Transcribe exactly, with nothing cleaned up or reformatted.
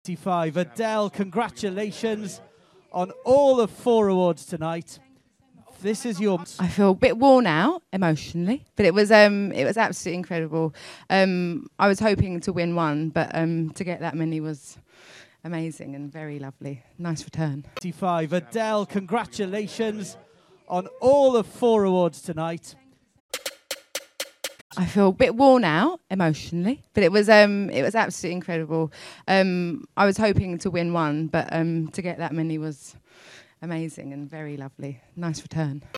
sixty-five. Adele, congratulations on all of four awards tonight. This is your... I feel a bit worn out emotionally, but it was um it was absolutely incredible. Um, I was hoping to win one, but um, to get that many was amazing and very lovely. Nice return. sixty-five. Adele, congratulations on all of four awards tonight. I feel a bit worn out emotionally, but it was um it was absolutely incredible. Um, I was hoping to win one, but um, to get that many was amazing and very lovely. Nice return.